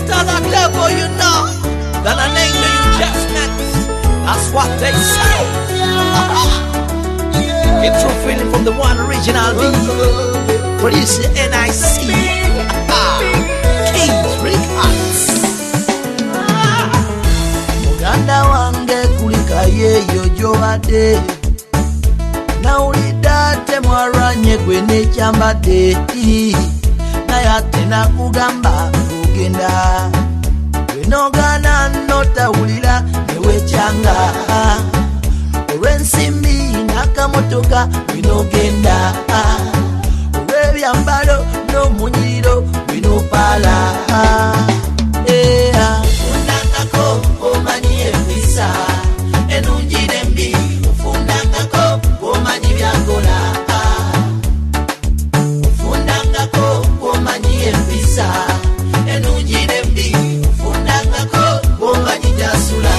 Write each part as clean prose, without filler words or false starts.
than a devil, you know, than an angel you just met. That's what they say. Get true feeling from the one original B. Producer NIC. Kings Records. Muganda wange kulika yeyo jobade. Naulida temwaranye gwe nekyambadde. Naye ate nakugamba ogenda. Wenogana notawulira newekyanga. Olw'ensimbi n'akamotoka binogenda. Olw'ebyambalo n'omunyiriro binopaala. Ofundangako omanyi empisa enungi n'embi. Ofundangako omanyi byakola. Ofundangako omanyi empisa enungi n'embi. Ofundangako omanyi gyasula.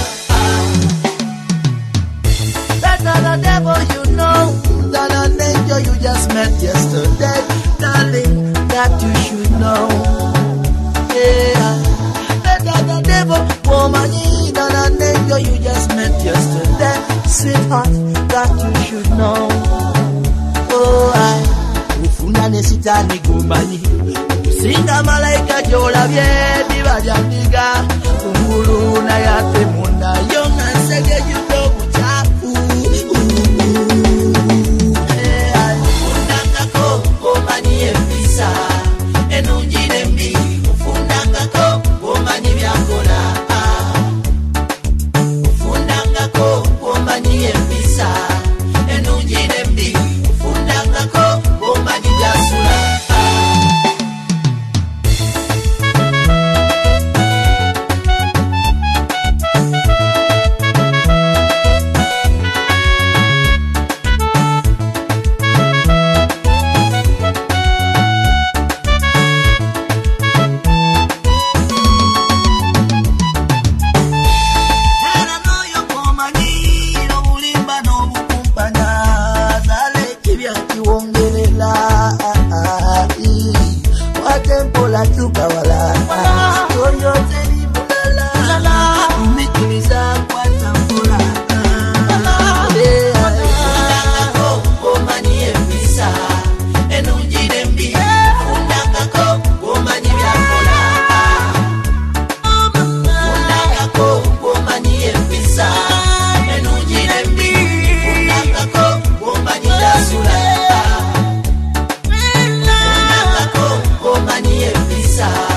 The devil you know, than an angel you just met yesterday, darling, that you should know. Yeah, the devil, woman, than an angel you just met yesterday, sweetheart, that you should know. Oh, ufuna nesitani kumbanyi, singa malaika jolabye dibaja ndiga, ungulu na yate munda yonga nsege yudo buchafu. Enungi n'embi. Ofundangako omanyi byakola. Ofundangako omanyi empisa enungi n'embi. Ofundangako omanyi byasula. Ofundangako omanyi empisa